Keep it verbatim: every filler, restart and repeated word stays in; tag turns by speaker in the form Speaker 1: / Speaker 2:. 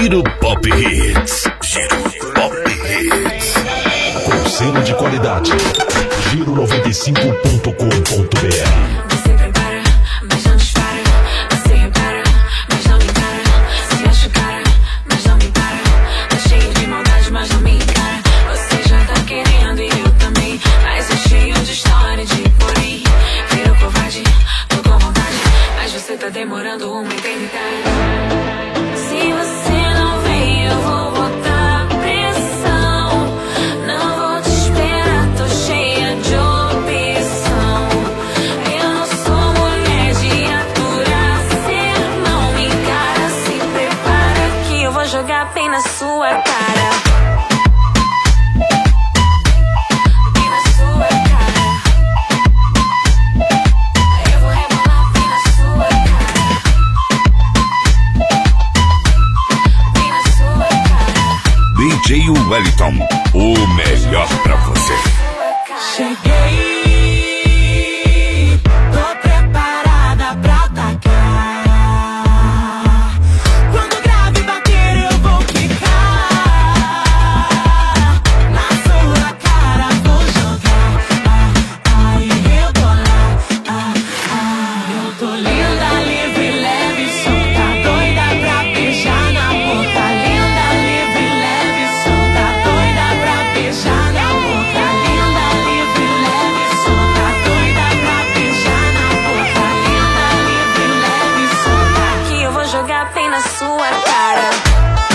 Speaker 1: Giro Pop Hits. Giro Pop Hits. Com selo de qualidade. Giro noventa e cinco ponto com ponto b r.
Speaker 2: Você prepara, mas não dispara. Você repara, mas não me encara. Se acha cara, mas não me para. Tá cheio de maldade, mas não me encara. Você já tá querendo e eu também. Mas é cheio de história, de porém. Virou covarde, tô com vontade. Mas você tá demorando uma eternidade. Se você não vem, eu vou botar pressão. Não vou te esperar, tô cheia de opção. Eu não sou mulher de aturar. Cê não me encara, se prepara que eu vou jogar bem na sua cara. Bem na sua cara. Eu vou rebolar bem na sua cara. Bem na sua cara.
Speaker 1: D J Wellington, o melhor pra você.
Speaker 2: Cheguei, tô preparada pra atacar. Quando o grave bater eu vou quicar. Na sua cara vou jogar. Ah, ai, rebolar. Ah, ah. Eu tô linda, livre, leve, solta. Doida pra beijar na boca. Linda, livre, leve, solta. Doida pra beijar na boca. Linda, livre, leve, solta. Doida pra beijar na boca. Linda, livre, leve, solta. Que eu vou jogar bem na sua cara.